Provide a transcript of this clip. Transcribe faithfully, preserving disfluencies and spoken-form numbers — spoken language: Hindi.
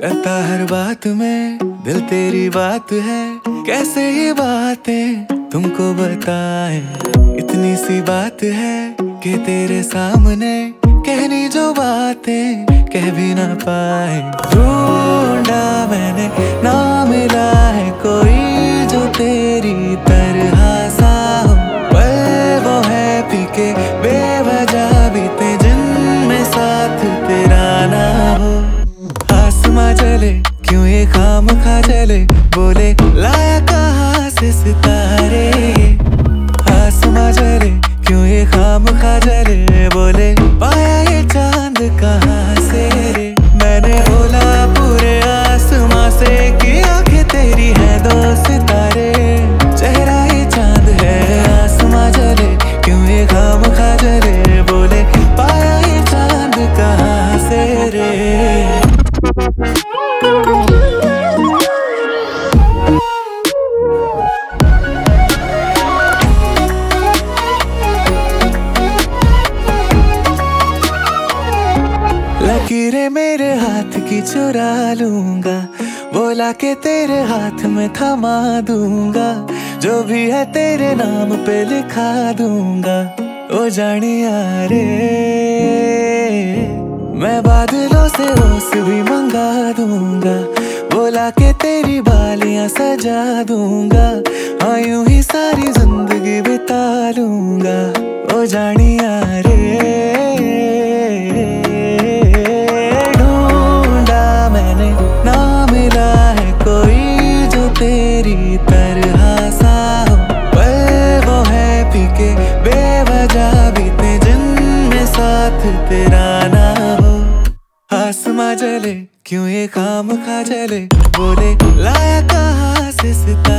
करता हर बात में दिल तेरी बात है। कैसे ये बातें तुमको बताए, इतनी सी बात है कि तेरे सामने कहनी जो बातें कह भी ना पाए। ढूंढा मैंने ना मिला है कोई जो तेरी तरह सा हो, पर वो है पीके बेवजह बीते जिनमें साथ तेरा ना हो। आसमां जले क्यों ये खाम खा जले, बोले लाया कहाँ से सितारे। आसमां जले क्यों ये खाम खा जले, बोले पाया ये चांद कहाँ से रे। मैंने बोला पूरे आसमां से कि आंखें तेरी है दो सितारे, चेहरा ये चांद है। आसमां जले क्यों ये खाम खा जले, बोले पाया ये चांद कहाँ से रे। लकीरें मेरे हाथ की चुरा लूंगा, बोला के तेरे हाथ में थमा दूंगा, जो भी है तेरे नाम पे लिखा दूंगा। ओ जानिया रे मैं बादलों से ओस भी मंगा दूंगा, बोला के तेरी बालियां सजा दूंगा। हाँ यूं ही सारी जिंदगी बिता लूंगा। ओ जानिया रे तेरी तरह सा हो, पर वो है पीके बेवजह बीते जिनमें साथ तेरा ना हो। आसमां जले क्यों ये खाम खा जले, बोले लाया कहाँ से सितारे।